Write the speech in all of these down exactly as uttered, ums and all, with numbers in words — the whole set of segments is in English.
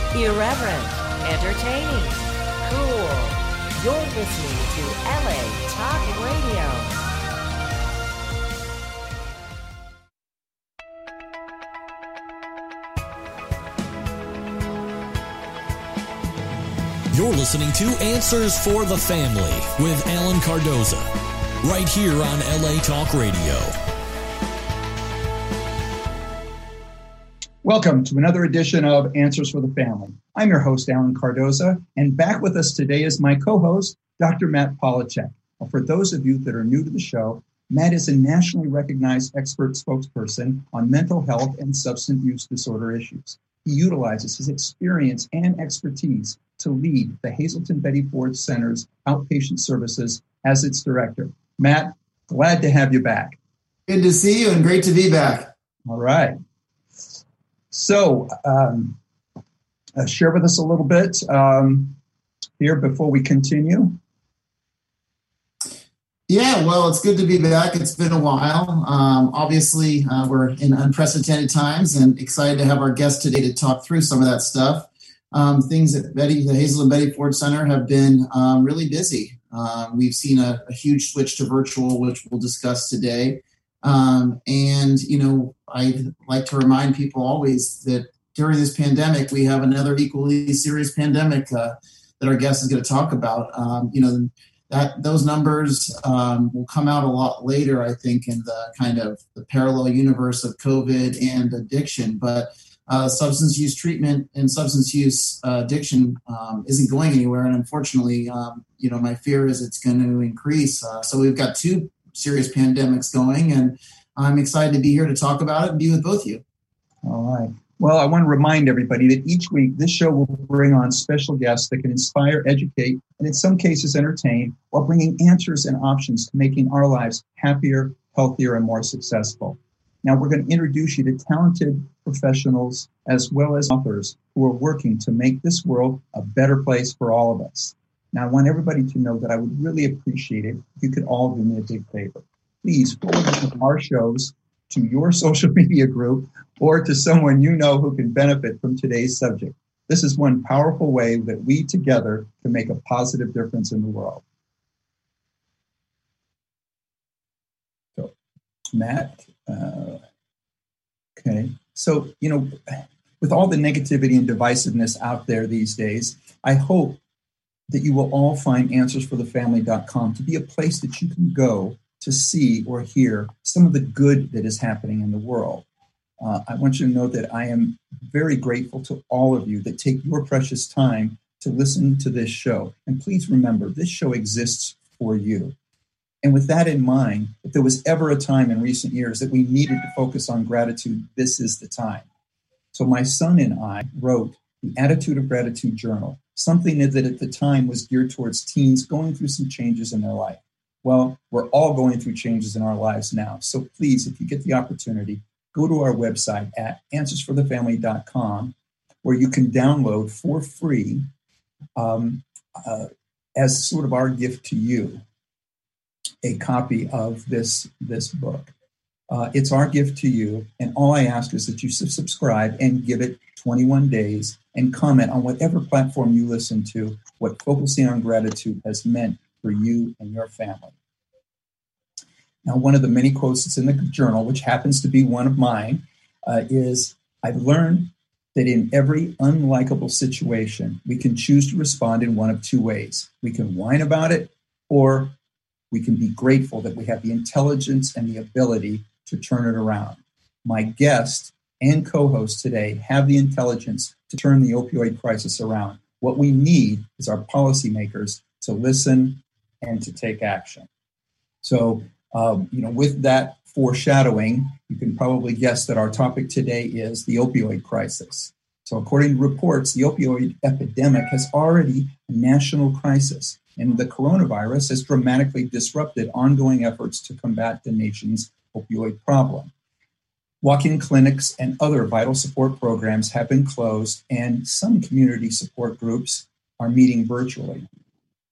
Irreverent, entertaining, cool. You're listening to L A Talk Radio. You're listening to Answers for the Family with Alan Cardoza, right here on L A Talk Radio. Welcome to another edition of Answers for the Family. I'm your host, Alan Cardoza, and back with us today is my co-host, Doctor Matt Polachek. Well, for those of you that are new to the show, Matt is a nationally recognized expert spokesperson on mental health and substance use disorder issues. He utilizes his experience and expertise to lead the Hazelton Betty Ford Center's outpatient services as its director. Matt, glad to have you back. Good to see you and great to be back. All right. So, um, uh, share with us a little bit um, here before we continue. Yeah, well, it's good to be back. It's been a while. Um, obviously, uh, we're in unprecedented times and excited to have our guest today to talk through some of that stuff. Um, things at Betty, the Hazelton Betty Ford Center have been um, really busy. Um, we've seen a, a huge switch to virtual, which we'll discuss today. Um, and, you know, I like to remind people always that during this pandemic, we have another equally serious pandemic uh, that our guest is going to talk about. Um, you know, that those numbers um, will come out a lot later, I think, in the kind of the parallel universe of COVID and addiction. But uh, substance use treatment and substance use uh, addiction um, isn't going anywhere. And unfortunately, um, you know, my fear is it's going to increase. Uh, so we've got two serious pandemics going, and I'm excited to be here to talk about it and be with both of you. All right. Well, I want to remind everybody that each week this show will bring on special guests that can inspire, educate, and in some cases entertain, while bringing answers and options to making our lives happier, healthier, and more successful. Now, we're going to introduce you to talented professionals as well as authors who are working to make this world a better place for all of us. Now, I want everybody to know that I would really appreciate it if you could all do me a big favor. Please forward one of our shows to your social media group or to someone you know who can benefit from today's subject. This is one powerful way that we together can make a positive difference in the world. So, Matt, uh, okay. So, you know, with all the negativity and divisiveness out there these days, I hope that you will all find answers for the family dot com to be a place that you can go to see or hear some of the good that is happening in the world. Uh, I want you to know that I am very grateful to all of you that take your precious time to listen to this show. And please remember, this show exists for you. And with that in mind, if there was ever a time in recent years that we needed to focus on gratitude, this is the time. So my son and I wrote the Attitude of Gratitude Journal, something that at the time was geared towards teens going through some changes in their life. Well, we're all going through changes in our lives now. So please, if you get the opportunity, go to our website at answers for the family dot com, where you can download for free um, uh, as sort of our gift to you, a copy of this, this book. Uh, it's our gift to you. And all I ask is that you subscribe and give it twenty-one days and comment on whatever platform you listen to, what focusing on gratitude has meant for you and your family. Now, one of the many quotes that's in the journal, which happens to be one of mine, uh, is, I've learned that in every unlikable situation, we can choose to respond in one of two ways. We can whine about it, or we can be grateful that we have the intelligence and the ability to turn it around. My guest and co-host today have the intelligence to turn the opioid crisis around. What we need is our policymakers to listen and to take action. So, um, you know, with that foreshadowing, you can probably guess that our topic today is the opioid crisis. So according to reports, the opioid epidemic has already a national crisis, and the coronavirus has dramatically disrupted ongoing efforts to combat the nation's opioid problem. Walk-in clinics and other vital support programs have been closed, and some community support groups are meeting virtually.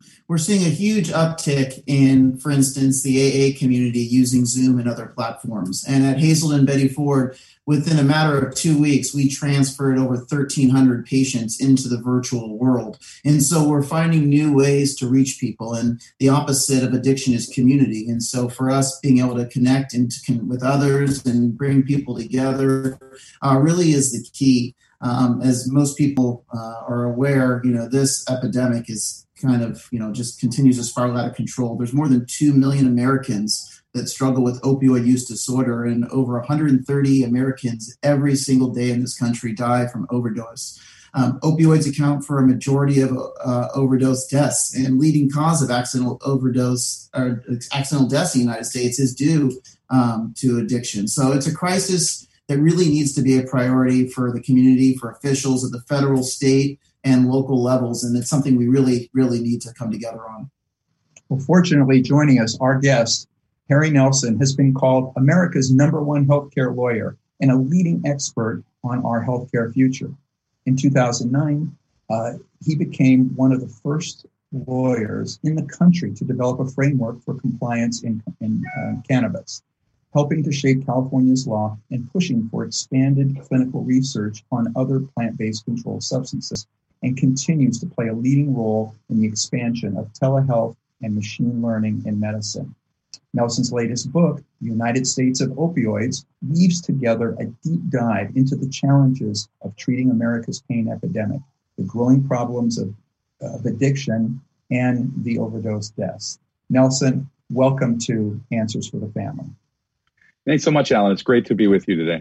We're seeing a huge uptick in, for instance, the A A community using Zoom and other platforms. And at Hazelden Betty Ford, within a matter of two weeks, we transferred over thirteen hundred patients into the virtual world. And so we're finding new ways to reach people. And the opposite of addiction is community. And so for us, being able to connect and to con- with others and bring people together uh, really is the key. Um, as most people uh, are aware, you know, this epidemic is kind of, you know, just continues to spiral out of control. There's more than two million Americans that struggle with opioid use disorder, and over one hundred thirty Americans every single day in this country die from overdose. Um, opioids account for a majority of uh, overdose deaths, and leading cause of accidental overdose or accidental deaths in the United States is due um, to addiction. So it's a crisis that really needs to be a priority for the community, for officials at the federal, state, and local levels. And it's something we really, really need to come together on. Well, fortunately, joining us, our guest, Harry Nelson, has been called America's number one healthcare lawyer and a leading expert on our healthcare future. In two thousand nine, uh, he became one of the first lawyers in the country to develop a framework for compliance in, in uh, cannabis, helping to shape California's law and pushing for expanded clinical research on other plant-based controlled substances, and continues to play a leading role in the expansion of telehealth and machine learning in medicine. Nelson's latest book, The United States of Opioids, weaves together a deep dive into the challenges of treating America's pain epidemic, the growing problems of, uh, of addiction, and the overdose deaths. Nelson, welcome to Answers for the Family. Thanks so much, Alan. It's great to be with you today.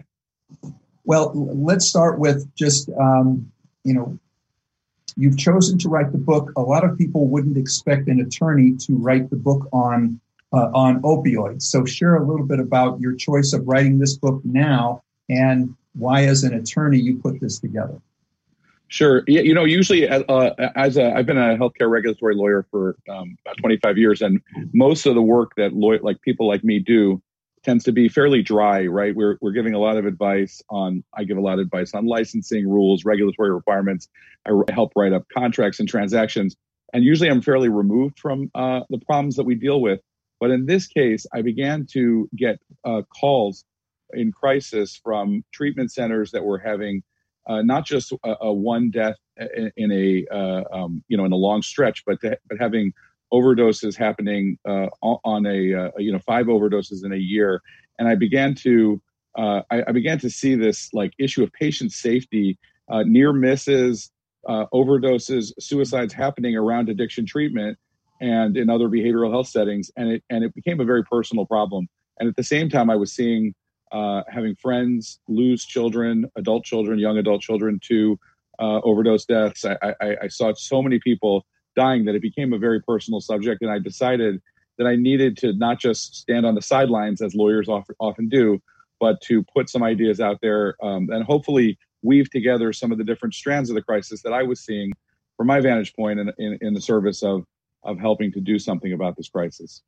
Well, let's start with just, um, you know, you've chosen to write the book. A lot of people wouldn't expect an attorney to write the book on uh, on opioids. So share a little bit about your choice of writing this book now and why, as an attorney, you put this together. Sure. Yeah, you know, usually uh, as a, I've been a healthcare regulatory lawyer for um, about twenty-five years, and most of the work that lawyer, like people like me do tends to be fairly dry, right? We're we're giving a lot of advice on, I give a lot of advice on licensing rules, regulatory requirements. I help write up contracts and transactions. And usually I'm fairly removed from uh, the problems that we deal with. But in this case, I began to get uh, calls in crisis from treatment centers that were having uh, not just a, a one death in, in a, uh, um, you know, in a long stretch, but, to, but having overdoses happening uh, on a, uh, you know, five overdoses in a year. And I began to, uh, I, I began to see this like issue of patient safety, uh, near misses, uh, overdoses, suicides happening around addiction treatment and in other behavioral health settings. And it, and it became a very personal problem. And at the same time, I was seeing, uh, having friends lose children, adult children, young adult children to uh, overdose deaths. I, I, I saw so many people dying that it became a very personal subject. And I decided that I needed to not just stand on the sidelines as lawyers often do, but to put some ideas out there um, and hopefully weave together some of the different strands of the crisis that I was seeing from my vantage point in, in, in the service of, of helping to do something about this crisis.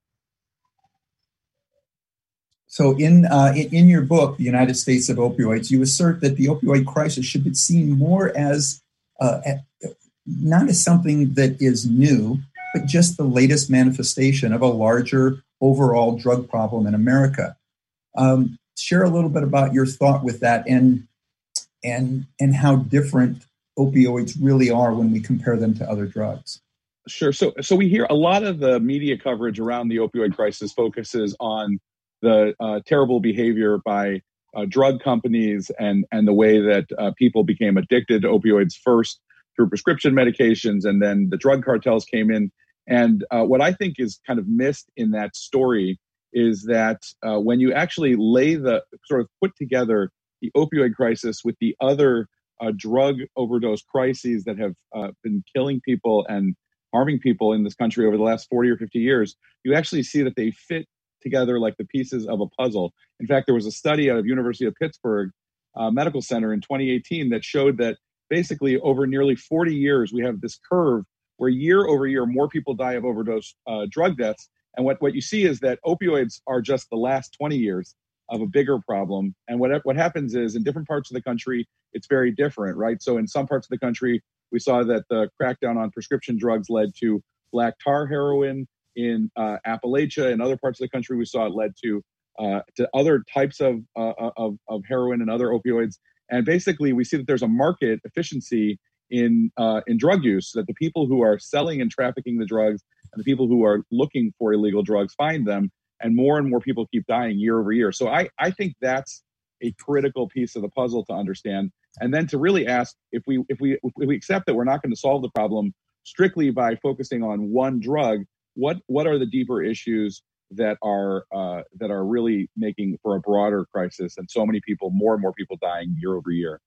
So in, uh, in in your book, The United States of Opioids, you assert that the opioid crisis should be seen more as uh, not as something that is new, but just the latest manifestation of a larger overall drug problem in America. Um, share a little bit about your thought with that and and and how different opioids really are when we compare them to other drugs. Sure. So so we hear a lot of the media coverage around the opioid crisis focuses on the uh, terrible behavior by uh, drug companies and, and the way that uh, people became addicted to opioids first through prescription medications, and then the drug cartels came in. And uh, what I think is kind of missed in that story is that uh, when you actually lay the sort of put together the opioid crisis with the other uh, drug overdose crises that have uh, been killing people and harming people in this country over the last forty or fifty years, you actually see that they fit together like the pieces of a puzzle. In fact, there was a study out of University of Pittsburgh uh, Medical Center in twenty eighteen that showed that basically over nearly forty years, we have this curve where year over year, more people die of overdose uh, drug deaths. And what, what you see is that opioids are just the last twenty years of a bigger problem. And what, what happens is in different parts of the country, it's very different, right? So in some parts of the country, we saw that the crackdown on prescription drugs led to black tar heroin in uh, Appalachia and other parts of the country. We saw it led to uh, to other types of, uh, of of heroin and other opioids. And basically, we see that there's a market efficiency in uh, in drug use, that the people who are selling and trafficking the drugs and the people who are looking for illegal drugs find them, and more and more people keep dying year over year. So I, I think that's a critical piece of the puzzle to understand, and then to really ask if we if we if we accept that we're not going to solve the problem strictly by focusing on one drug, what what are the deeper issues that are uh, that are really making for a broader crisis and so many people, more and more people dying year over year?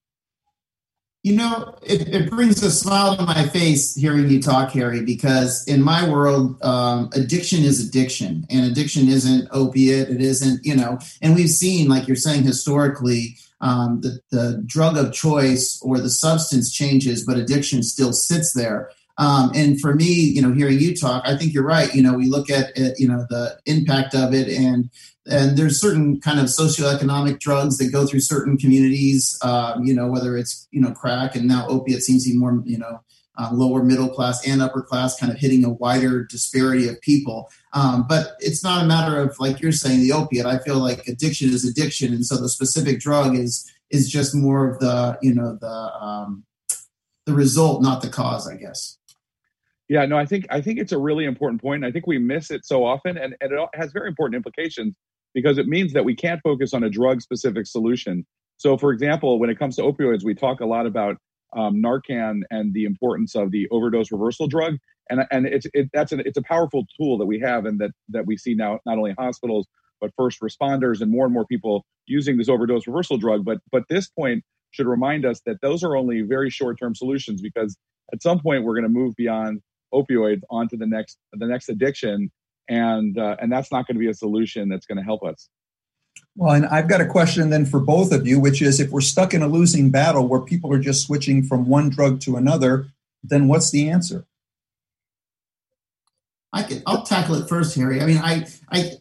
You know, it, it brings a smile to my face hearing you talk, Harry, because in my world, um, addiction is addiction, and addiction isn't opiate. It isn't, you know, and we've seen, like you're saying, historically, um, the, the drug of choice or the substance changes, but addiction still sits there. Um, and for me, you know, hearing you talk, I think you're right. You know, we look at, at you know, the impact of it, and And there's certain kind of socioeconomic drugs that go through certain communities, uh, you know, whether it's, you know, crack, and now opiate seems to be more, you know, uh, lower middle class and upper class, kind of hitting a wider disparity of people. Um, but it's not a matter of, like you're saying, the opiate. I feel like addiction is addiction. And so the specific drug is is just more of the, you know, the um, the result, not the cause, I guess. Yeah, no, I think I think it's a really important point. I think we miss it so often, and, and it has very important implications, because it means that we can't focus on a drug-specific solution. So, for example, when it comes to opioids, we talk a lot about um, Narcan and the importance of the overdose reversal drug, and and it's it, that's an, it's a powerful tool that we have, and that that we see now not only hospitals but first responders and more and more people using this overdose reversal drug. But but this point should remind us that those are only very short-term solutions, because at some point we're going to move beyond opioids onto the next the next addiction, and uh, and that's not going to be a solution that's going to help us. Well, and I've got a question then for both of you, which is, if we're stuck in a losing battle where people are just switching from one drug to another, then what's the answer? I can, I'll tackle it first, Harry. I mean, I I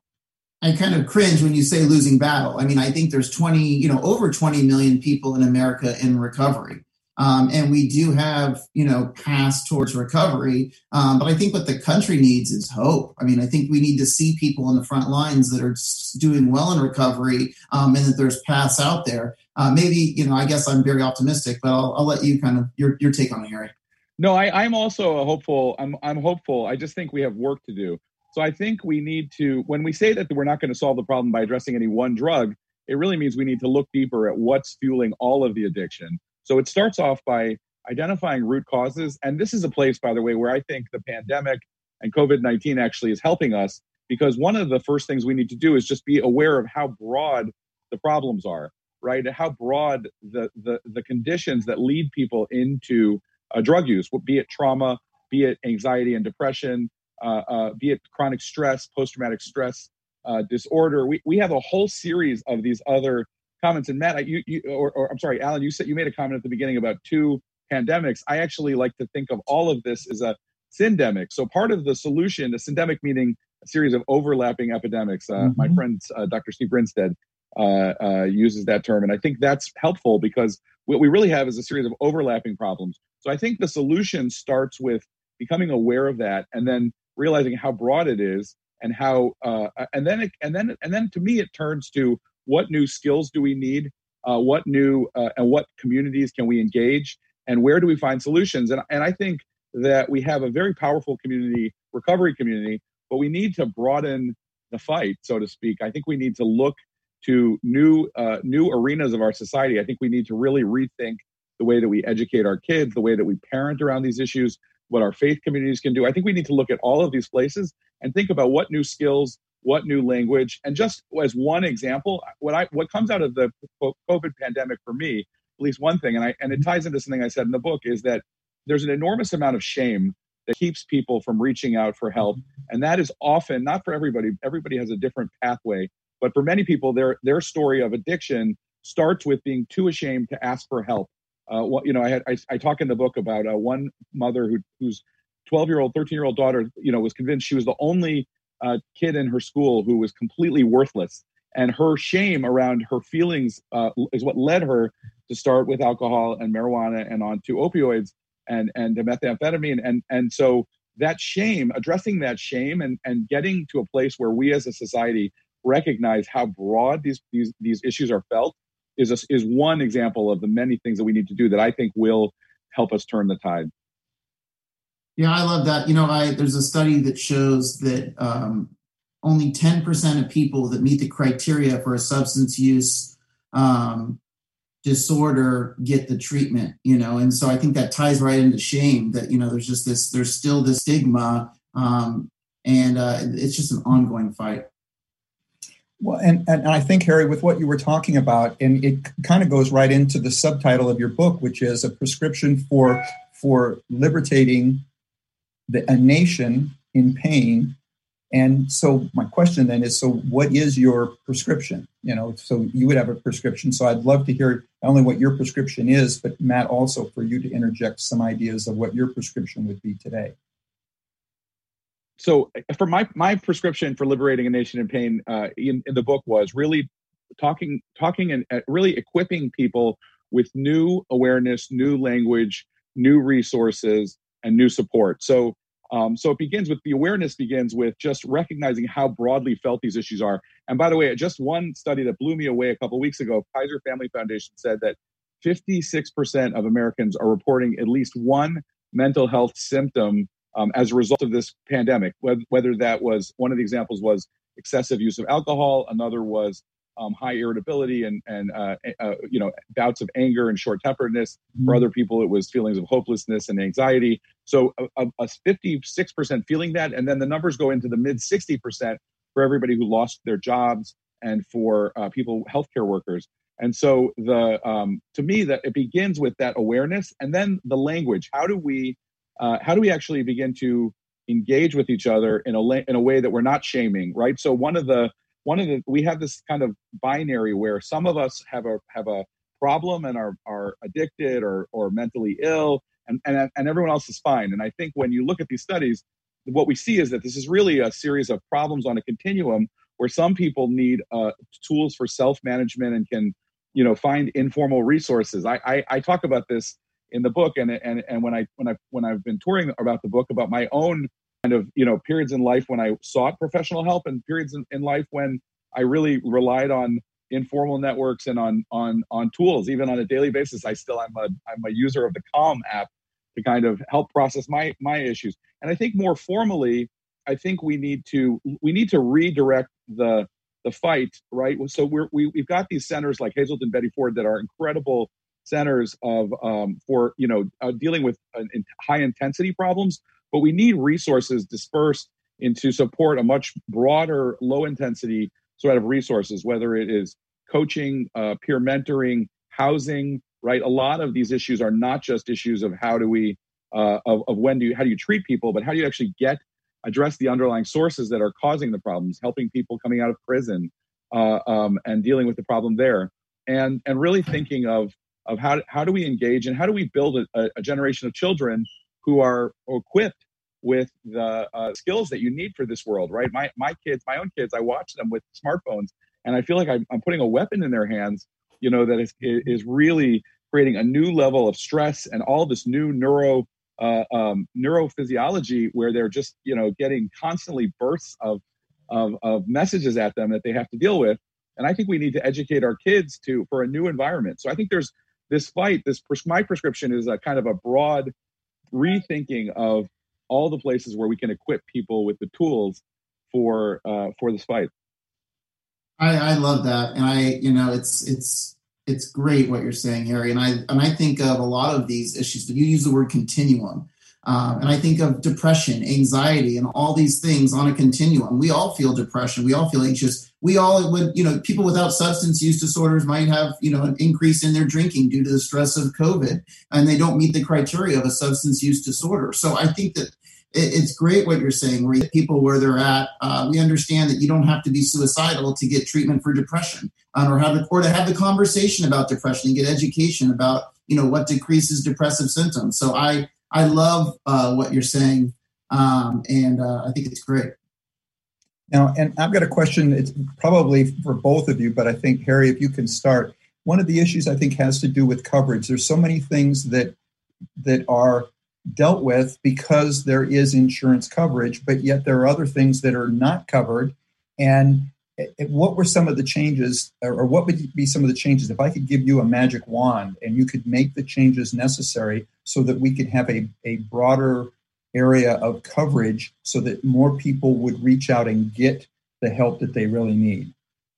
I kind of cringe when you say losing battle. I mean, I think there's twenty, you know, over twenty million people in America in recovery. Um, and we do have, you know, paths towards recovery. Um, but I think what the country needs is hope. I mean, I think we need to see people on the front lines that are doing well in recovery, um, and that there's paths out there. Uh, maybe, you know, I guess I'm very optimistic, but I'll, I'll let you kind of your your take on it, Harry. No, I, I'm also a hopeful. I'm I'm hopeful. I just think we have work to do. So I think we need to, when we say that we're not going to solve the problem by addressing any one drug, it really means we need to look deeper at what's fueling all of the addiction. So it starts off by identifying root causes. And this is a place, by the way, where I think the pandemic and COVID nineteen actually is helping us, because one of the first things we need to do is just be aware of how broad the problems are, right? How broad the the, the conditions that lead people into uh, drug use, be it trauma, be it anxiety and depression, uh, uh, be it chronic stress, post-traumatic stress uh, disorder. We, we have a whole series of these other comments. And Matt, you, you or, or I'm sorry, Alan, you said you made a comment at the beginning about two pandemics. I actually like to think of all of this as a syndemic. So part of the solution, a syndemic meaning a series of overlapping epidemics. Uh, mm-hmm. My friend, uh, Doctor Steve Brinstead, uh, uh, uses that term. And I think that's helpful, because what we really have is a series of overlapping problems. So I think the solution starts with becoming aware of that, and then realizing how broad it is, and how, uh, and then, it, and then, and then to me, it turns to, what new skills do we need? Uh, what new uh, and what communities can we engage? And where do we find solutions? And, and I think that we have a very powerful community, recovery community, but we need to broaden the fight, so to speak. I think we need to look to new uh, new arenas of our society. I think we need to really rethink the way that we educate our kids, the way that we parent around these issues, what our faith communities can do. I think we need to look at all of these places and think about what new skills, what new language. And just as one example, what I what comes out of the COVID pandemic for me, at least one thing, and I and it ties into something I said in the book, is that there's an enormous amount of shame that keeps people from reaching out for help. And that is often, not for everybody, everybody has a different pathway, but for many people, their their story of addiction starts with being too ashamed to ask for help. Uh, what, you know, I had I, I talk in the book about uh, one mother who whose twelve-year-old, thirteen-year-old daughter, you know, was convinced she was the only uh, kid in her school who was completely worthless, and her shame around her feelings uh, is what led her to start with alcohol and marijuana and on to opioids and and to methamphetamine, and and so that shame, addressing that shame and, and getting to a place where we as a society recognize how broad these these, these issues are felt is, a, is one example of the many things that we need to do that I think will help us turn the tide. Yeah, I love that. You know, I there's a study that shows that um, only ten percent of people that meet the criteria for a substance use um, disorder get the treatment, you know, and so I think that ties right into shame that, you know, there's just this, there's still this stigma um, and uh, it's just an ongoing fight. Well, and, and I think, Harry, with what you were talking about, and it kind of goes right into the subtitle of your book, which is a prescription for for liberating the, a nation in pain. And so my question then is, so what is your prescription? You know, so you would have a prescription. So I'd love to hear not only what your prescription is, but Matt, also for you to interject some ideas of what your prescription would be today. So for my my prescription for liberating a nation in pain uh, in, in the book was really talking, talking and uh, really equipping people with new awareness, new language, new resources, and new support. So Um, so it begins with the awareness begins with just recognizing how broadly felt these issues are. And by the way, just one study that blew me away a couple of weeks ago, Kaiser Family Foundation said that fifty-six percent of Americans are reporting at least one mental health symptom um, as a result of this pandemic, whether, whether that was, one of the examples was excessive use of alcohol, another was um, high irritability and, and uh, uh, you know, bouts of anger and short-temperedness. Mm-hmm. For other people, it was feelings of hopelessness and anxiety. So a, a fifty-six percent feeling that, and then the numbers go into the mid sixty percent for everybody who lost their jobs and for uh, people, healthcare workers. And so the um, to me, that it begins with that awareness, and then the language. How do we uh, how do we actually begin to engage with each other in a la- in a way that we're not shaming, right? So one of the one of the we have this kind of binary where some of us have a have a problem and are are addicted or or mentally ill, and and and everyone else is fine. And I think when you look at these studies, what we see is that this is really a series of problems on a continuum where some people need uh, tools for self-management and can, you know, find informal resources. I, I I talk about this in the book, and and and when I when I when I've been touring about the book, about my own kind of, you know, periods in life when I sought professional help and periods in, in life when I really relied on informal networks and on on on tools. Even on a daily basis, I still I'm a I'm a user of the Calm app to kind of help process my my issues. And I think more formally, I think we need to we need to redirect the the fight, right? So we're, we we've got these centers like Hazelden Betty Ford that are incredible centers of um, for you know uh, dealing with uh, in high intensity problems, but we need resources dispersed into support a much broader low intensity sort of resources, whether it is coaching, uh, peer mentoring, housing, right? A lot of these issues are not just issues of how do we uh, of, of when do you how do you treat people, but how do you actually get address the underlying sources that are causing the problems, helping people coming out of prison uh, um, and dealing with the problem there, and and really thinking of of how how do we engage and how do we build a, a generation of children who are equipped with the uh, skills that you need for this world, right? My my kids, my own kids, I watch them with smartphones, and I feel like I'm, I'm putting a weapon in their hands, you know, that is is really creating a new level of stress and all this new neuro. Uh, um, neurophysiology where they're just, you know, getting constantly bursts of, of of messages at them that they have to deal with. And I think we need to educate our kids to for a new environment. So I think there's this fight, this my prescription is a kind of a broad rethinking of all the places where we can equip people with the tools for uh, for this fight. I, I love that. And I, you know, it's it's It's great what you're saying, Harry. And I and I think of a lot of these issues, but you use the word continuum. Um, and I think of depression, anxiety, and all these things on a continuum. We all feel depression. We all feel anxious. We all would, you know, people without substance use disorders might have, you know, an increase in their drinking due to the stress of COVID, and they don't meet the criteria of a substance use disorder. So I think that it's great what you're saying, where you get people where they're at. Uh, we understand that you don't have to be suicidal to get treatment for depression, um, or have the, or to have the conversation about depression and get education about, you know, what decreases depressive symptoms. So I I love uh, what you're saying, um, and uh, I think it's great. Now, and I've got a question. It's probably for both of you, but I think, Harry, if you can start. One of the issues I think has to do with coverage. There's so many things that that are dealt with because there is insurance coverage, but yet there are other things that are not covered. And what were some of the changes, or what would be some of the changes if I could give you a magic wand and you could make the changes necessary so that we could have a, a broader area of coverage so that more people would reach out and get the help that they really need?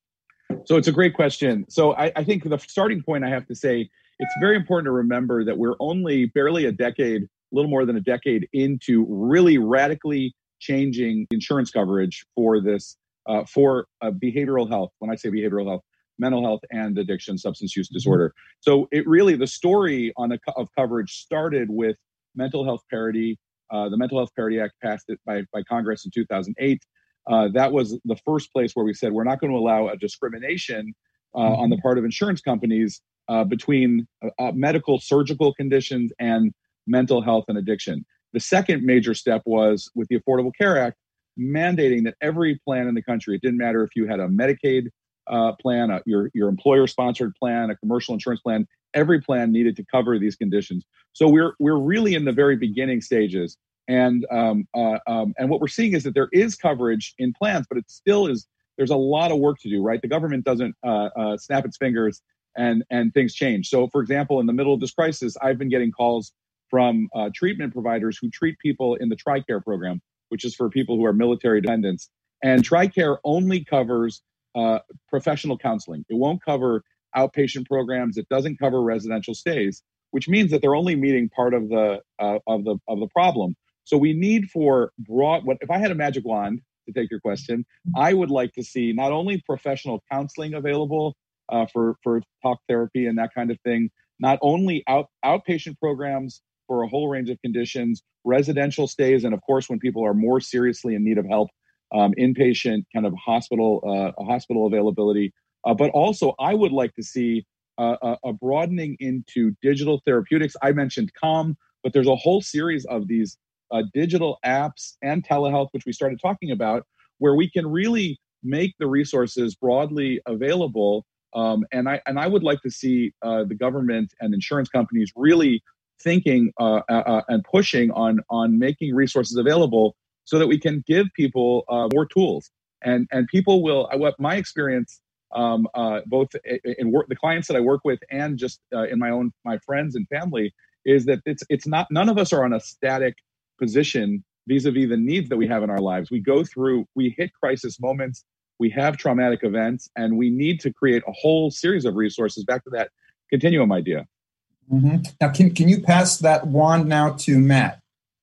So it's a great question. So I, I think the starting point, I have to say, it's very important to remember that we're only barely a decade, a little more than a decade into really radically changing insurance coverage for this, uh, for uh, behavioral health. When I say behavioral health, mental health and addiction, substance use disorder. So it really, the story on the co- of coverage started with mental health parity. Uh, the Mental Health Parity Act passed it by, by Congress in two thousand eight. Uh, that was the first place where we said we're not going to allow a discrimination uh, mm-hmm. on the part of insurance companies uh, between uh, medical, surgical conditions and mental health and addiction. The second major step was with the Affordable Care Act, mandating that every plan in the country, it didn't matter if you had a Medicaid uh, plan, a, your, your employer-sponsored plan, a commercial insurance plan, every plan needed to cover these conditions. So we're we're really in the very beginning stages. And um, uh, um, and what we're seeing is that there is coverage in plans, but it still is, there's a lot of work to do, right? The government doesn't uh, uh, snap its fingers and, and things change. So, for example, in the middle of this crisis, I've been getting calls from uh, treatment providers who treat people in the TRICARE program, which is for people who are military dependents. And TRICARE only covers uh, professional counseling. It won't cover outpatient programs. It doesn't cover residential stays, which means that they're only meeting part of the uh, of the of the problem. So we need for broad, what if I had a magic wand, to take your question, I would like to see not only professional counseling available uh, for, for talk therapy and that kind of thing, not only out, outpatient programs for a whole range of conditions, residential stays, and of course, when people are more seriously in need of help, um, inpatient kind of hospital, uh, hospital availability. Uh, but also, I would like to see uh, a, a broadening into digital therapeutics. I mentioned Calm, but there's a whole series of these Uh, digital apps and telehealth, which we started talking about, where we can really make the resources broadly available. Um, and I and I would like to see uh, the government and insurance companies really thinking uh, uh, and pushing on on making resources available so that we can give people uh, more tools. And and people will. What my experience, um, uh, both in work, the clients that I work with, and just uh, in my own my friends and family, is that it's it's not. None of us are on a static position vis-a-vis the needs that we have in our lives. We go through, we hit crisis moments, we have traumatic events, and we need to create a whole series of resources. Back to that continuum idea. Mm-hmm. Now, can can you pass that wand now to Matt?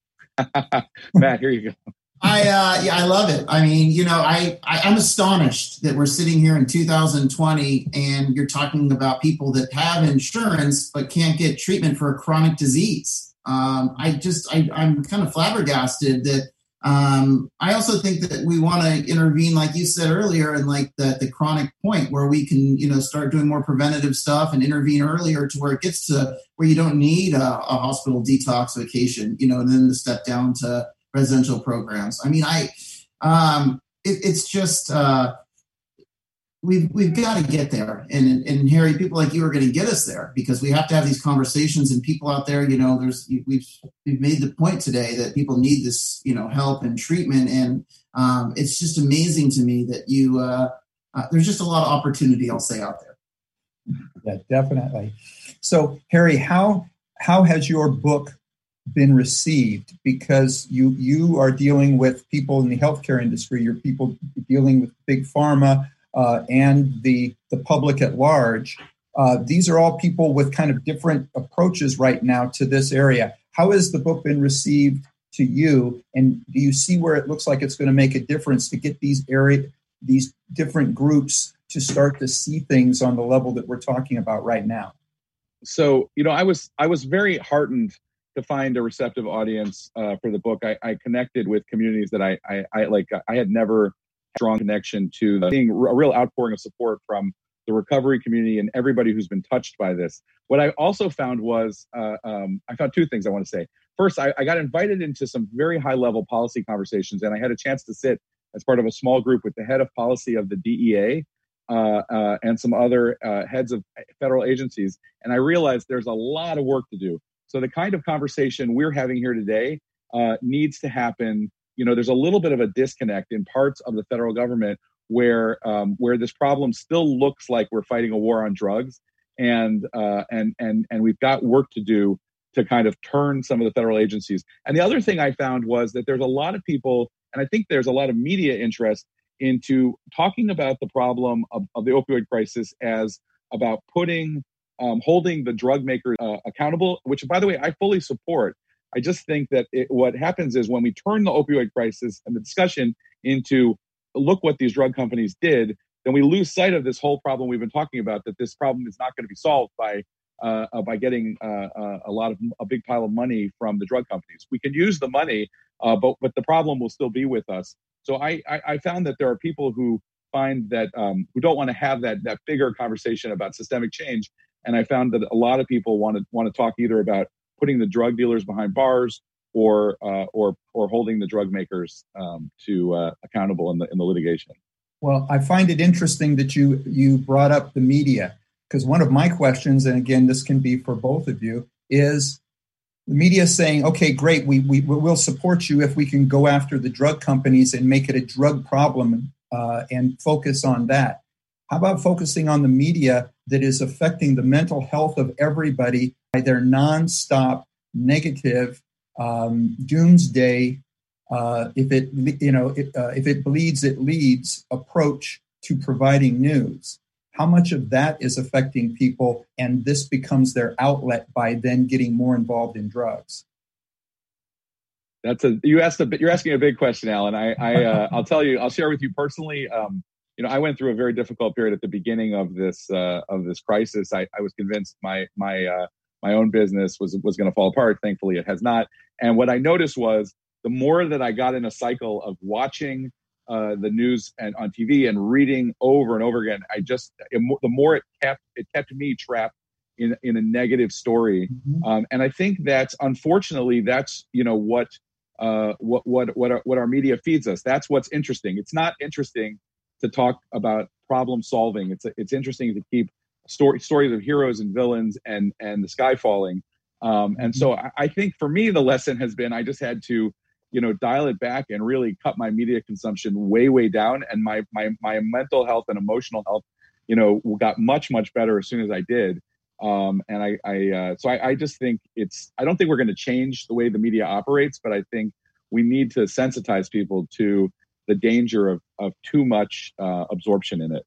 Matt, here you go. I uh, yeah, I love it. I mean, you know, I, I I'm astonished that we're sitting here in two thousand twenty and you're talking about people that have insurance but can't get treatment for a chronic disease. Um, I just, I, I'm kind of flabbergasted that um, I also think that we want to intervene, like you said earlier, in like the, the chronic point where we can, you know, start doing more preventative stuff and intervene earlier to where it gets to where you don't need a, a hospital detoxification, you know, and then to step down to residential programs. I mean, I, um, it, it's just, uh, We've we've got to get there, and and Harry, people like you are going to get us there because we have to have these conversations. And people out there, you know, there's we've we've made the point today that people need this, you know, help and treatment, and um, it's just amazing to me that you uh, uh, there's just a lot of opportunity, I'll say, out there. Yeah, definitely. So, Harry, how how has your book been received? Because you you are dealing with people in the healthcare industry, you're people dealing with big pharma. Uh, and the the public at large. Uh, these are all people with kind of different approaches right now to this area. How has the book been received to you? And do you see where it looks like it's going to make a difference to get these area, these different groups to start to see things on the level that we're talking about right now? So, you know, I was I was very heartened to find a receptive audience uh, for the book. I, I connected with communities that I, I, I like. I had never strong connection to the, being a real outpouring of support from the recovery community and everybody who's been touched by this. What I also found was, uh, um, I found two things I want to say. First, I, I got invited into some very high level policy conversations, and I had a chance to sit as part of a small group with the head of policy of the D E A uh, uh, and some other uh, heads of federal agencies. And I realized there's a lot of work to do. So the kind of conversation we're having here today uh, needs to happen. You know, there's a little bit of a disconnect in parts of the federal government where um, where this problem still looks like we're fighting a war on drugs, and uh, and and and we've got work to do to kind of turn some of the federal agencies. And the other thing I found was that there's a lot of people, and I think there's a lot of media interest into talking about the problem of, of the opioid crisis as about putting, um, holding the drug makers uh, accountable, which, by the way, I fully support. I just think that it, what happens is when we turn the opioid crisis and the discussion into, look what these drug companies did, then we lose sight of this whole problem we've been talking about, that this problem is not going to be solved by uh, uh, by getting uh, uh, a lot of a big pile of money from the drug companies. We can use the money, uh, but but the problem will still be with us. So I, I, I found that there are people who find that um, who don't want to have that that bigger conversation about systemic change, and I found that a lot of people want to want to talk either about putting the drug dealers behind bars or uh, or or holding the drug makers um, to uh, accountable in the in the litigation. Well, I find it interesting that you you brought up the media, because one of my questions, and again, this can be for both of you, is the media saying, okay, great, we, we, we'll support you if we can go after the drug companies and make it a drug problem uh, and focus on that. How about focusing on the media that is affecting the mental health of everybody by their nonstop negative um, doomsday, uh, if it you know it, uh, if it bleeds, it leads approach to providing news? How much of that is affecting people, and this becomes their outlet by then getting more involved in drugs? That's a you asked a you're asking a big question, Alan. I, I uh, I'll tell you, I'll share with you personally. Um, you know, I went through a very difficult period at the beginning of this uh, of this crisis. I, I was convinced my my uh, my own business was was going to fall apart. Thankfully, it has not. And what I noticed was the more that I got in a cycle of watching Uh, the news and on T V and reading over and over again, I just it, the more it kept it kept me trapped in in a negative story, mm-hmm. um, and I think that's unfortunately that's you know what uh, what what what our, what our media feeds us. That's what's interesting. It's not interesting to talk about problem solving. It's it's interesting to keep story, stories of heroes and villains and and the sky falling. Um, and so I, I think for me the lesson has been I just had to. you know, dial it back and really cut my media consumption way, way down. And my my my mental health and emotional health, you know, got much, much better as soon as I did. Um, and I, I uh, so I, I just think it's, I don't think we're going to change the way the media operates, but I think we need to sensitize people to the danger of, of too much uh, absorption in it.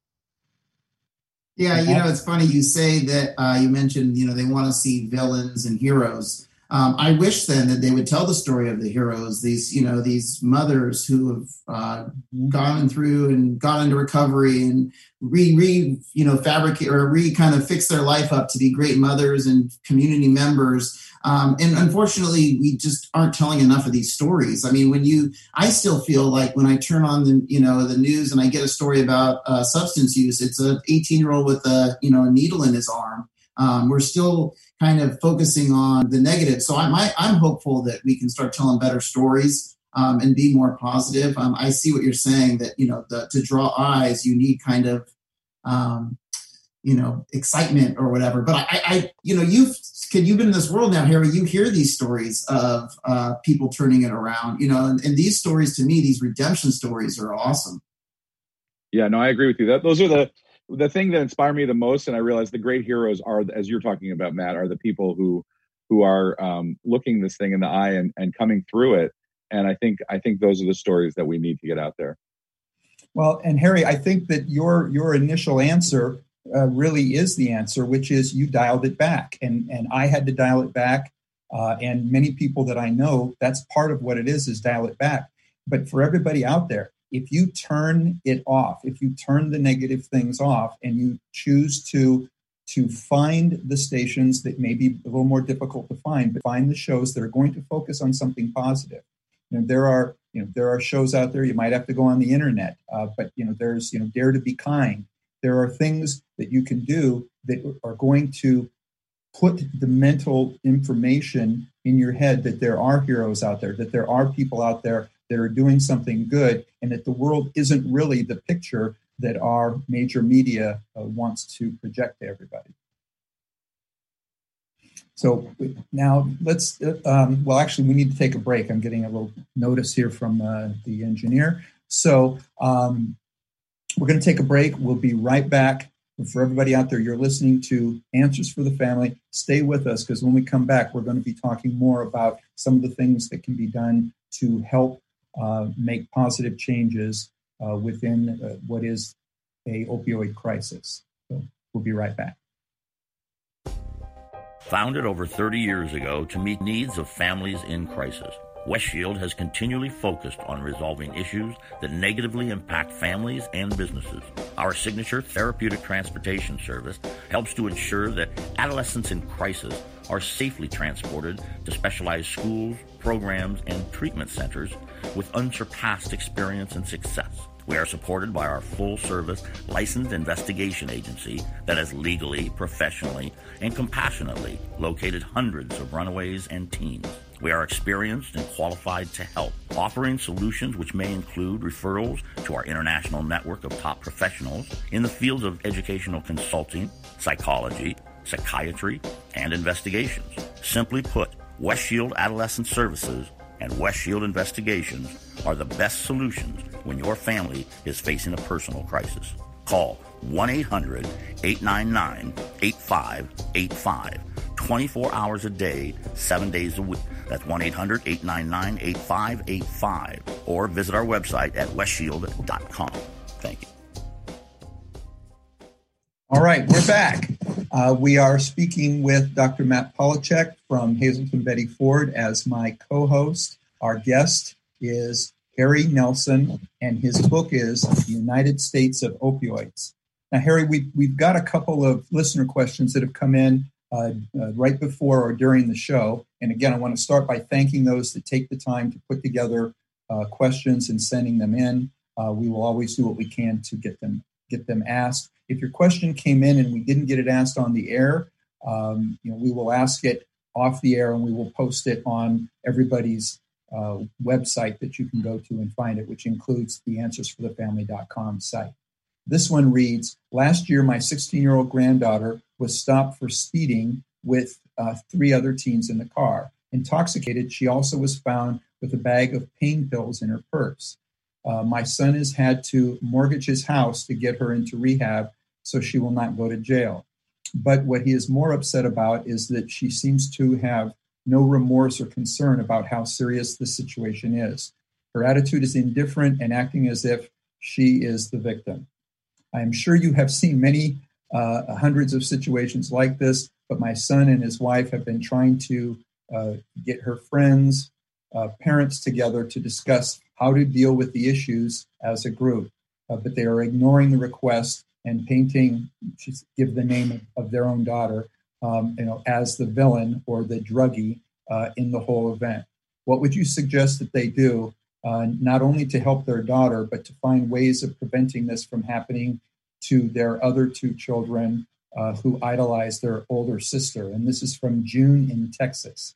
Yeah, you know, it's funny you say that uh, you mentioned, you know, they want to see villains and heroes. Um, I wish then that they would tell the story of the heroes, these, you know, these mothers who have uh, gone through and gone into recovery and re, re, you know, fabricate or re kind of fix their life up to be great mothers and community members. Um, and unfortunately, we just aren't telling enough of these stories. I mean, when you, I still feel like when I turn on the, you know, the news and I get a story about uh, substance use, it's an eighteen year old with a, you know, a needle in his arm. Um, we're still kind of focusing on the negative. So I'm, I, I'm hopeful that we can start telling better stories um, and be more positive. Um, I see what you're saying that, you know, the, to draw eyes, you need kind of, um, you know, excitement or whatever. But I, I, you know, you've, can you've been in this world now, Harry, you hear these stories of uh, people turning it around, you know, and, and these stories to me, these redemption stories are awesome. Yeah, no, I agree with you. That those are the, The thing that inspired me the most, and I realized the great heroes are, as you're talking about, Matt, are the people who who are um, looking this thing in the eye and, and coming through it. And I think I think those are the stories that we need to get out there. Well, and Harry, I think that your your initial answer uh, really is the answer, which is you dialed it back, and and I had to dial it back, uh, and many people that I know, that's part of what it is, is dial it back. But for everybody out there, if you turn it off, if you turn the negative things off and you choose to to find the stations that may be a little more difficult to find, but find the shows that are going to focus on something positive. You know, there are you know there are shows out there. You might have to go on the internet, uh, but you know there's you know Dare to Be Kind. There are things that you can do that are going to put the mental information in your head that there are heroes out there, that there are people out there that are doing something good, and that the world isn't really the picture that our major media uh, wants to project to everybody. So now let's, um, well, actually, we need to take a break. I'm getting a little notice here from uh, the engineer. So um, we're going to take a break. We'll be right back. For everybody out there, you're listening to Answers for the Family. Stay with us, because when we come back, we're going to be talking more about some of the things that can be done to help uh, make positive changes uh, within uh, what is a opioid crisis. So we'll be right back. Founded over thirty years ago to meet needs of families in crisis, West Shield has continually focused on resolving issues that negatively impact families and businesses. Our signature therapeutic transportation service helps to ensure that adolescents in crisis are safely transported to specialized schools, programs, and treatment centers with unsurpassed experience and success. We are supported by our full-service licensed investigation agency that has legally, professionally, and compassionately located hundreds of runaways and teens. We are experienced and qualified to help, offering solutions which may include referrals to our international network of top professionals in the fields of educational consulting, psychology, psychiatry, and investigations. Simply put, West Shield Adolescent Services and West Shield Investigations are the best solutions when your family is facing a personal crisis. Call one eight hundred eight nine nine eight five eight five, twenty-four hours a day, seven days a week. That's one eight hundred eight nine nine eight five eight five, or visit our website at west shield dot com. Thank you. All right, we're back. Uh, we are speaking with Doctor Matt Polachek from Hazelton Betty Ford as my co-host. Our guest is Harry Nelson, and his book is The United States of Opioids. Now, Harry, we, we've got a couple of listener questions that have come in uh, uh, right before or during the show. And again, I want to start by thanking those that take the time to put together uh, questions and sending them in. Uh, we will always do what we can to get them get them asked. If your question came in and we didn't get it asked on the air, um, you know, we will ask it off the air and we will post it on everybody's uh, website that you can go to and find it, which includes the answers for the family dot com site. This one reads, last year, my sixteen-year-old granddaughter was stopped for speeding with uh, three other teens in the car. Intoxicated, she also was found with a bag of pain pills in her purse. Uh, my son has had to mortgage his house to get her into rehab so she will not go to jail. But what he is more upset about is that she seems to have no remorse or concern about how serious the situation is. Her attitude is indifferent and acting as if she is the victim. I am sure you have seen many uh, hundreds of situations like this, but my son and his wife have been trying to uh, get her friends, uh, parents together to discuss how to deal with the issues as a group, uh, but they are ignoring the request and painting, give the name of, of their own daughter, um, you know, as the villain or the druggie uh, in the whole event. What would you suggest that they do, uh, not only to help their daughter, but to find ways of preventing this from happening to their other two children uh, who idolize their older sister? And this is from June in Texas.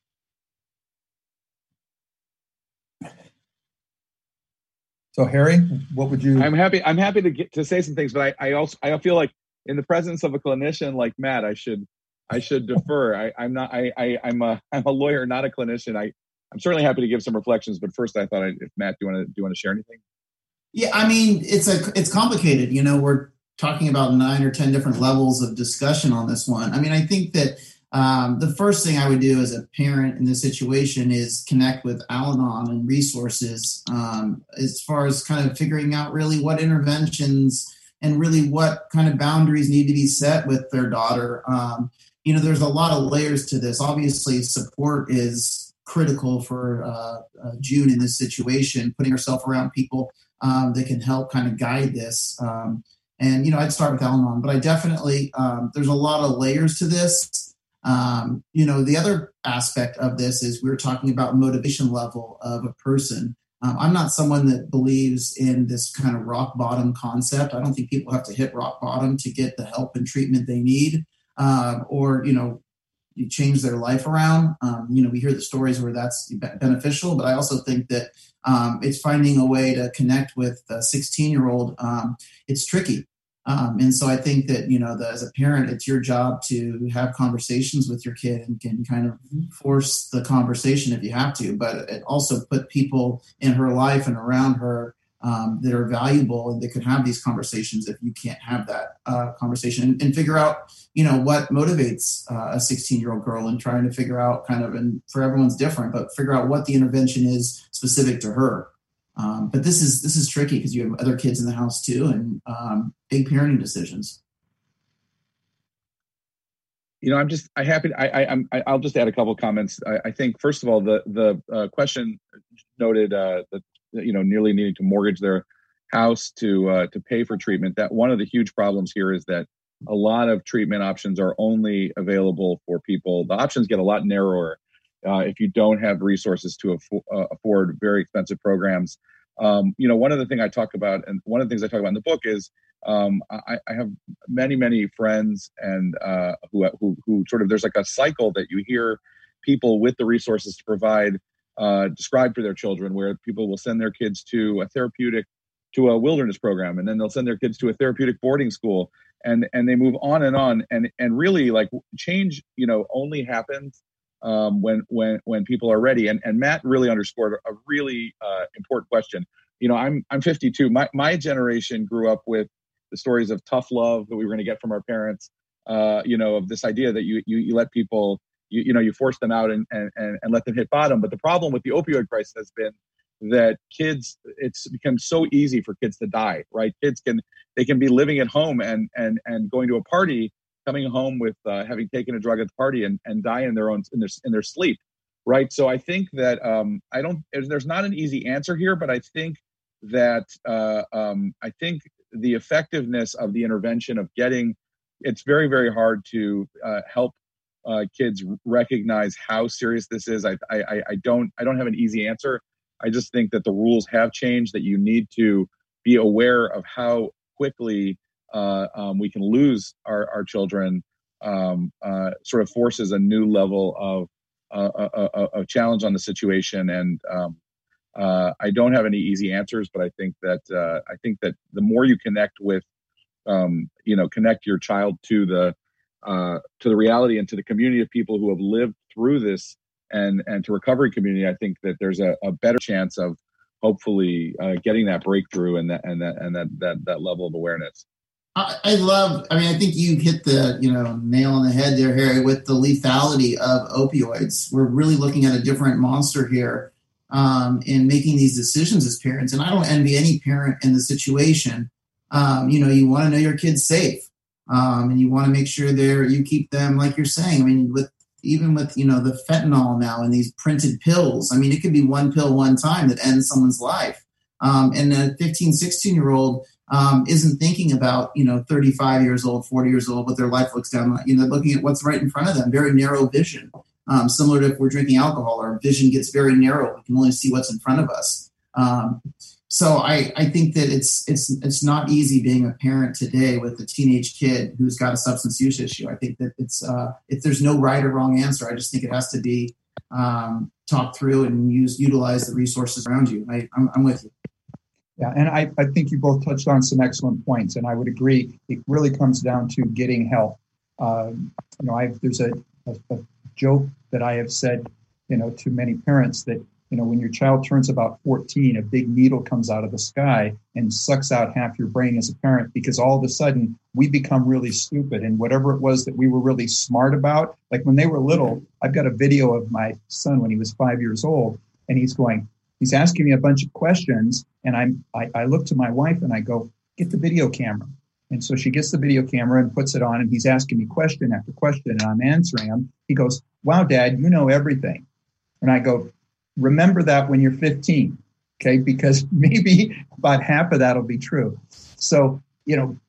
So, Harry, what would you? I'm happy. I'm happy to get to say some things, but I, I also I feel like in the presence of a clinician like Matt, I should I should defer. I, I'm not. I, I I'm a I'm a lawyer, not a clinician. I I'm certainly happy to give some reflections, but first, I thought, I'd, if Matt, do you want to do you want to share anything? Yeah, I mean, it's a it's complicated. You know, we're talking about nine or ten different levels of discussion on this one. I mean, I think that. Um, the first thing I would do as a parent in this situation is connect with Al-Anon and resources um, as far as kind of figuring out really what interventions and really what kind of boundaries need to be set with their daughter. Um, you know, there's a lot of layers to this. Obviously, support is critical for uh, uh, June in this situation, putting herself around people um, that can help kind of guide this. Um, and, you know, I'd start with Al-Anon, but I definitely, um, there's a lot of layers to this. Um, you know, the other aspect of this is we were talking about motivation level of a person. Um, I'm not someone that believes in this kind of rock bottom concept. I don't think people have to hit rock bottom to get the help and treatment they need, uh, or, you know, you change their life around. Um, you know, we hear the stories where that's beneficial, but I also think that um, it's finding a way to connect with a sixteen-year-old. Um, it's tricky. Um, and so I think that, you know, the, as a parent, it's your job to have conversations with your kid and can kind of force the conversation if you have to, but it also put people in her life and around her um, that are valuable and that could have these conversations if you can't have that uh, conversation and, and figure out, you know, what motivates uh, a sixteen-year-old girl and trying to figure out kind of, and for everyone's different, but figure out what the intervention is specific to her. Um, but this is this is tricky because you have other kids in the house too, and um, big parenting decisions. You know, I'm just I happy. I, I I'm I'll just add a couple of comments. I, I think first of all, the the uh, question noted uh, that you know nearly needing to mortgage their house to uh, to pay for treatment. That one of the huge problems here is that a lot of treatment options are only available for people. The options get a lot narrower uh, if you don't have resources to affo- uh, afford very expensive programs. Um, you know, one of the things I talk about, and one of the things I talk about in the book is um, I, I have many, many friends and uh, who, who, who sort of, there's like a cycle that you hear people with the resources to provide uh, describe for their children, where people will send their kids to a therapeutic, to a wilderness program, and then they'll send their kids to a therapeutic boarding school, and and they move on and on, and and really like change, you know, only happens um, when when when people are ready. And and Matt really underscored a really uh, important question. You know, I'm I'm fifty-two. My my generation grew up with the stories of tough love that we were going to get from our parents. Uh, you know, of this idea that you you, you let people, you you know, you force them out and, and and and let them hit bottom. But the problem with the opioid crisis has been that kids, it's become so easy for kids to die, right? Kids can, they can be living at home and and and going to a party, coming home with uh, having taken a drug at the party and, and die in their own, in their, in their sleep, right? So I think that um, I don't, there's not an easy answer here, but I think that uh, um, I think the effectiveness of the intervention of getting, it's very, very hard to uh, help uh, kids recognize how serious this is. I, I, I don't, I don't have an easy answer. I just think that the rules have changed, that you need to be aware of how quickly uh, um, we can lose our, our children, um, uh, sort of forces a new level of, uh, uh, uh, of challenge on the situation. And um, uh, I don't have any easy answers, but I think that uh, I think that the more you connect with, um, you know, connect your child to the uh, to the reality and to the community of people who have lived through this, and and to recovery community, I think that there's a, a better chance of hopefully uh, getting that breakthrough and that and that and that that, that level of awareness. I, I love. I mean, I think you hit the you know nail on the head there, Harry, with the lethality of opioids. We're really looking at a different monster here um, in making these decisions as parents, and I don't envy any parent in the situation. Um, you know, you want to know your kid's safe, um, and you want to make sure they're you keep them, like you're saying. I mean, with even with, you know, the fentanyl now and these printed pills. I mean, it could be one pill one time that ends someone's life. Um, and a fifteen, sixteen-year-old um, isn't thinking about, you know, thirty-five years old, forty years old, what their life looks down like. You know, looking at what's right in front of them, very narrow vision. Um, similar to if we're drinking alcohol, our vision gets very narrow. We can only see what's in front of us. Um, so I, I think that it's it's it's not easy being a parent today with a teenage kid who's got a substance use issue. I think that it's uh, if there's no right or wrong answer. I just think it has to be um, talked through and use utilize the resources around you. I, I'm, I'm with you. Yeah, and I, I think you both touched on some excellent points, and I would agree. It really comes down to getting help. Uh, you know, I there's a, a, a joke that I have said, you know, to many parents that, you know, when your child turns about fourteen, a big needle comes out of the sky and sucks out half your brain as a parent, because all of a sudden we become really stupid. And whatever it was that we were really smart about, like when they were little, I've got a video of my son when he was five years old, and he's going, he's asking me a bunch of questions. And I'm, I, I look to my wife and I go, get the video camera. And so she gets the video camera and puts it on, and he's asking me question after question, and I'm answering him. He goes, wow, Dad, you know everything. And I go, remember that when you're fifteen, okay? Because maybe about half of that will be true. So, you know,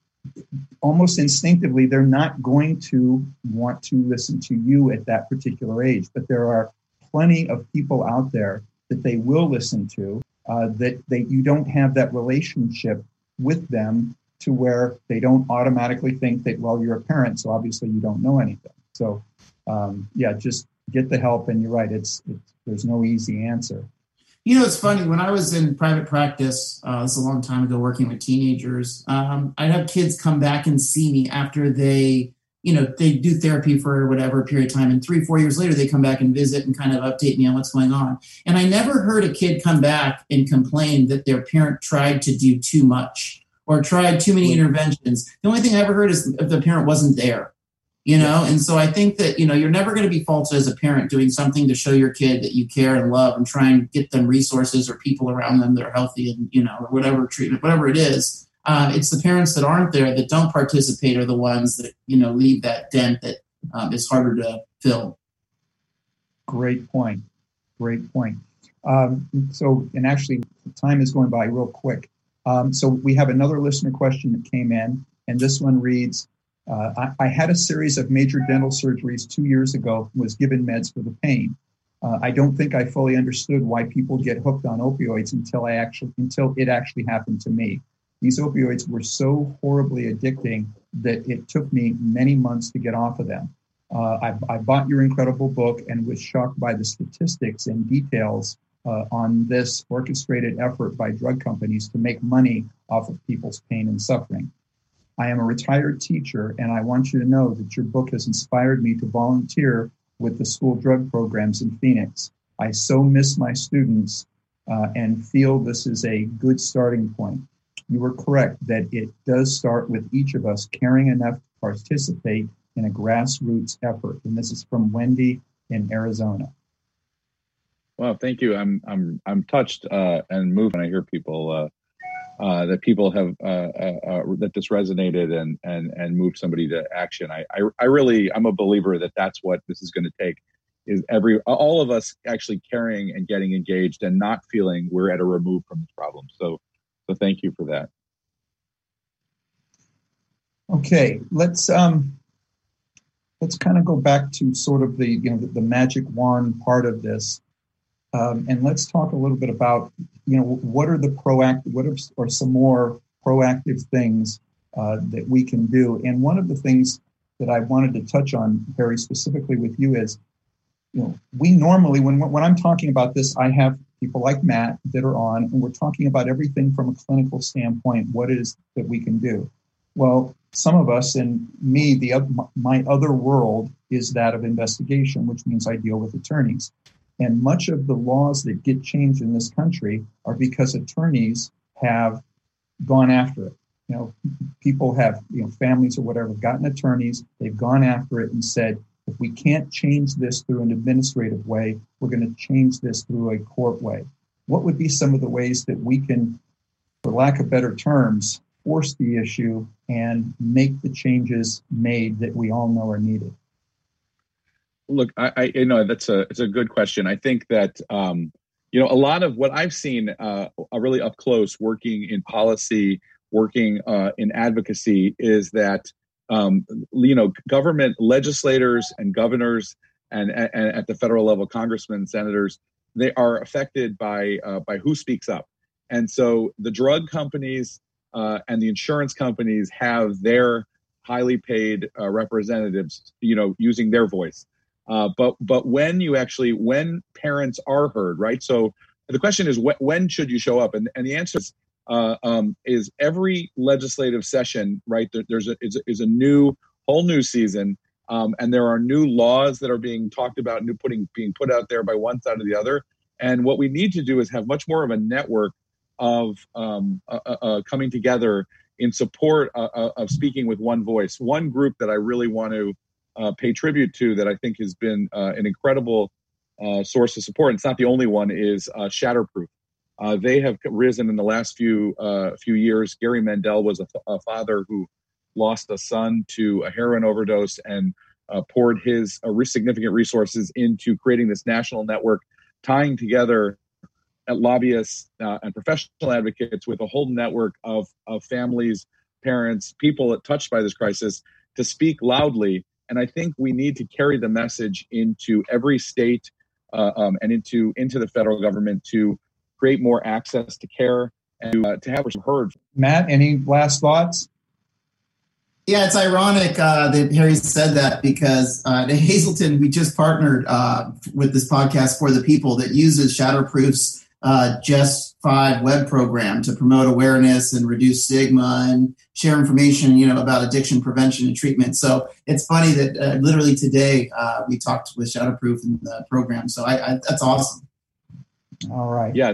almost instinctively, they're not going to want to listen to you at that particular age. But there are plenty of people out there that they will listen to, uh, that they, you don't have that relationship with them to where they don't automatically think that, well, you're a parent, so obviously you don't know anything. So, um, yeah, just get the help. And you're right, it's, it's there's no easy answer. You know, it's funny. When I was in private practice, uh, this is a long time ago, working with teenagers, um, I'd have kids come back and see me after they, you know, they do therapy for whatever period of time. And three, four years later, they come back and visit and kind of update me on what's going on. And I never heard a kid come back and complain that their parent tried to do too much or tried too many interventions. The only thing I ever heard is if the parent wasn't there. You know, and so I think that, you know, you're never going to be faulted as a parent doing something to show your kid that you care and love and try and get them resources or people around them that are healthy and, you know, or whatever treatment, whatever it is. Uh, it's the parents that aren't there that don't participate are the ones that, you know, leave that dent that um, is harder to fill. Great point. Great point. Um, so, and actually, time is going by real quick. Um, so we have another listener question that came in, and this one reads, Uh, I, I had a series of major dental surgeries two years ago, was given meds for the pain. Uh, I don't think I fully understood why people get hooked on opioids until I actually until it actually happened to me. These opioids were so horribly addicting that it took me many months to get off of them. Uh, I, I bought your incredible book and was shocked by the statistics and details uh, on this orchestrated effort by drug companies to make money off of people's pain and suffering. I am a retired teacher, and I want you to know that your book has inspired me to volunteer with the school drug programs in Phoenix. I so miss my students uh, and feel this is a good starting point. You were correct that it does start with each of us caring enough to participate in a grassroots effort. And this is from Wendy in Arizona. Well, thank you. I'm I'm I'm touched uh, and moved when I hear people uh, Uh, that people have uh, uh, uh, that this resonated and and and moved somebody to action. I, I I really I'm a believer that that's what this is going to take, is every all of us actually caring and getting engaged and not feeling we're at a remove from this problem. So so thank you for that. Okay, let's um let's kind of go back to sort of the you know the, the magic wand part of this. Um, and let's talk a little bit about, you know, what are the proactive, what are, are some more proactive things uh, that we can do? And one of the things that I wanted to touch on very specifically with you is, you know, we normally, when when I'm talking about this, I have people like Matt that are on, and we're talking about everything from a clinical standpoint, what it is that we can do. Well, some of us, and me, the my other world is that of investigation, which means I deal with attorneys. And much of the laws that get changed in this country are because attorneys have gone after it. You know, people have, you know, families or whatever, gotten attorneys, they've gone after it and said, if we can't change this through an administrative way, we're going to change this through a court way. What would be some of the ways that we can, for lack of better terms, force the issue and make the changes made that we all know are needed? Look, I, I you know that's a it's a good question. I think that um, you know a lot of what I've seen uh, really up close, working in policy, working uh, in advocacy, is that um, you know government legislators and governors and, and at the federal level, congressmen, senators, they are affected by uh, by who speaks up, and so the drug companies uh, and the insurance companies have their highly paid uh, representatives, you know, using their voice. Uh, but but when you actually, when parents are heard, right? So the question is, wh- when should you show up? And and the answer is, uh, um, is every legislative session, right? There, there's a is, a is a new whole new season, um, and there are new laws that are being talked about, new putting being put out there by one side or the other. And what we need to do is have much more of a network of um, uh, uh, coming together in support uh, of speaking with one voice. One group that I really want to Uh, pay tribute to that I think has been uh, an incredible uh, source of support. It's not the only one, is uh, Shatterproof. Uh, they have risen in the last few uh, few years. Gary Mendel was a, f- a father who lost a son to a heroin overdose and uh, poured his uh, significant resources into creating this national network, tying together lobbyists uh, and professional advocates with a whole network of, of families, parents, people touched by this crisis to speak loudly. And I think we need to carry the message into every state uh, um, and into into the federal government to create more access to care and uh, to have heard. Matt, any last thoughts? Yeah, it's ironic uh, that Harry said that, because uh, at Hazelton, we just partnered uh, with this podcast For the People that uses Shatterproof's uh, Just Five web program to promote awareness and reduce stigma and share information, you know, about addiction prevention and treatment. So it's funny that uh, literally today uh, we talked with Shadowproof in the program. So I, I, that's awesome. All right. Yeah.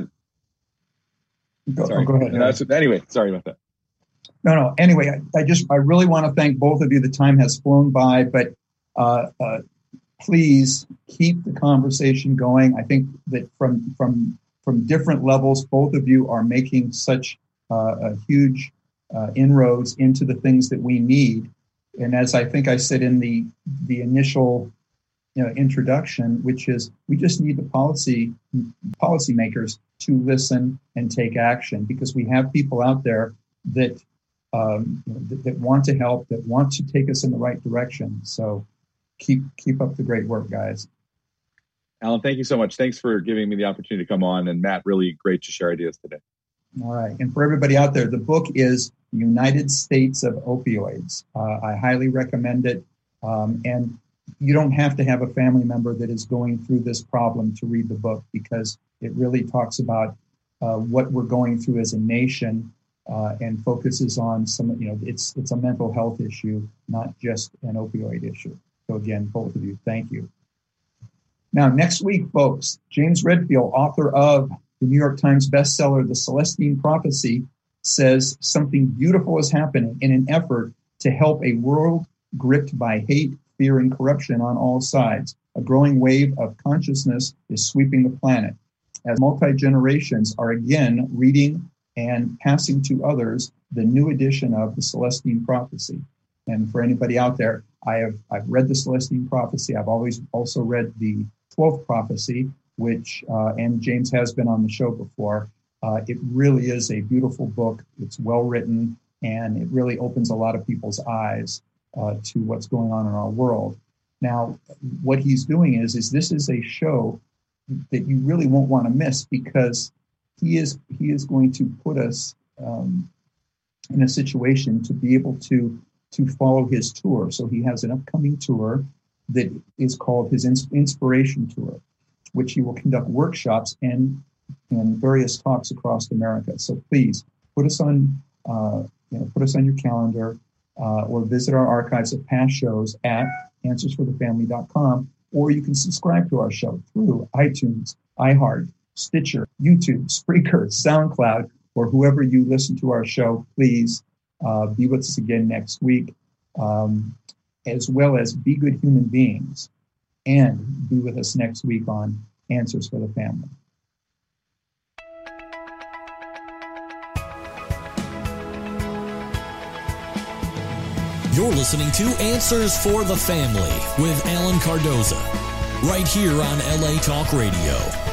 Go, sorry. Oh, go ahead. No, that's, anyway, sorry about that. No, no. Anyway, I, I just, I really want to thank both of you. The time has flown by, but uh, uh, please keep the conversation going. I think that from, from, from different levels, both of you are making such uh, a huge uh, inroads into the things that we need. And as I think I said in the, the initial you know, introduction, which is we just need the policy policymakers to listen and take action, because we have people out there that, um, that that want to help, that want to take us in the right direction. So keep keep up the great work, guys. Alan, thank you so much. Thanks for giving me the opportunity to come on. And Matt, really great to share ideas today. All right. And for everybody out there, the book is United States of Opioids. Uh, I highly recommend it. Um, and you don't have to have a family member that is going through this problem to read the book, because it really talks about uh, what we're going through as a nation uh, and focuses on some, you know, it's it's a mental health issue, not just an opioid issue. So again, both of you, thank you. Now, next week, folks, James Redfield, author of the New York Times bestseller, The Celestine Prophecy, says something beautiful is happening in an effort to help a world gripped by hate, fear, and corruption on all sides. A growing wave of consciousness is sweeping the planet as multi-generations are again reading and passing to others the new edition of the Celestine Prophecy. And for anybody out there, I have I've read the Celestine Prophecy. I've always also read the twelfth Prophecy, which, uh, and James has been on the show before. Uh, it really is a beautiful book. It's well written, and it really opens a lot of people's eyes uh, to what's going on in our world. Now, what he's doing is, is this is a show that you really won't want to miss, because he is he is going to put us um, in a situation to be able to to follow his tour. So he has an upcoming tour that is called his Inspiration Tour, which he will conduct workshops and and various talks across America. So please put us on uh, you know put us on your calendar uh, or visit our archives of past shows at answers for the family dot com, or you can subscribe to our show through iTunes, iHeart, Stitcher, YouTube, Spreaker, SoundCloud, or whoever you listen to our show. Please uh, be with us again next week, um, as well as be good human beings, and be with us next week on Answers for the Family. You're listening to Answers for the Family with Alan Cardoza, right here on L A Talk Radio.